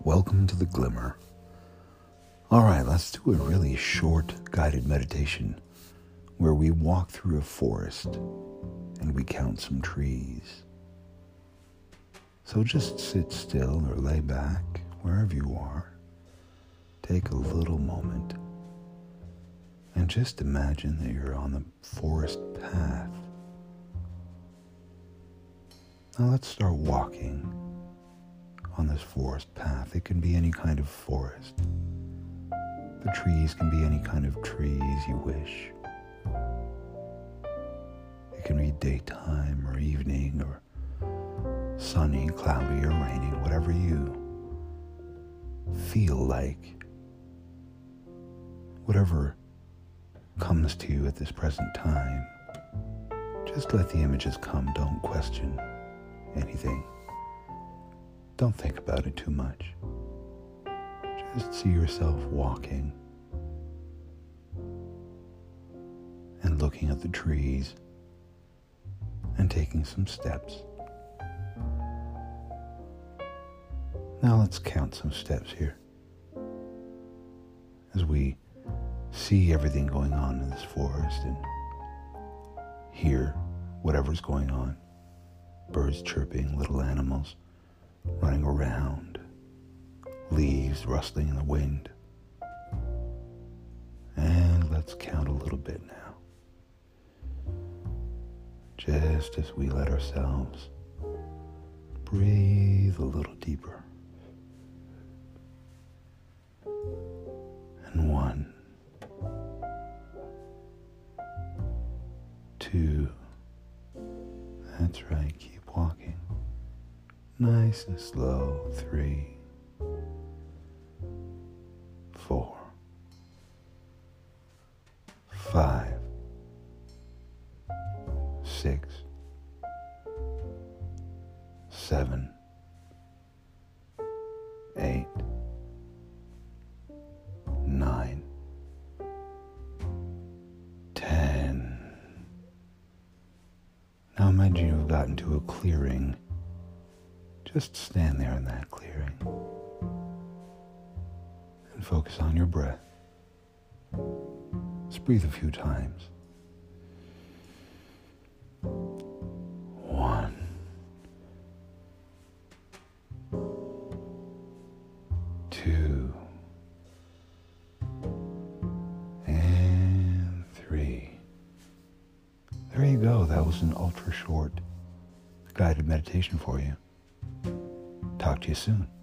Welcome to the Glimmer. Alright, let's do a really short guided meditation where we walk through a forest and we count some trees. So just sit still or lay back wherever you are. Take a little moment and just imagine that you're on the forest path. Now let's start walking on this forest path. It can be any kind of forest. The trees can be any kind of trees you wish. It can be daytime or evening or sunny, cloudy, or raining, whatever you feel like. Whatever comes to you at this present time, just let the images come. Don't question anything. Don't think about it too much. Just see yourself walking and looking at the trees and taking some steps. Now let's count some steps here as we see everything going on in this forest and hear whatever's going on. Birds chirping, little animals running around, leaves rustling in the wind. And let's count a little bit now. Just as we let ourselves breathe a little deeper. And 1, 2, that's right, keep walking. Nice and slow. 3, 4, 5, 6, 7, 8, 9, 10. Now imagine you've gotten to a clearing. Just stand there in that clearing and focus on your breath. Just breathe a few times. 1, 2, and 3. There you go. That was an ultra short guided meditation for you. Talk to you soon.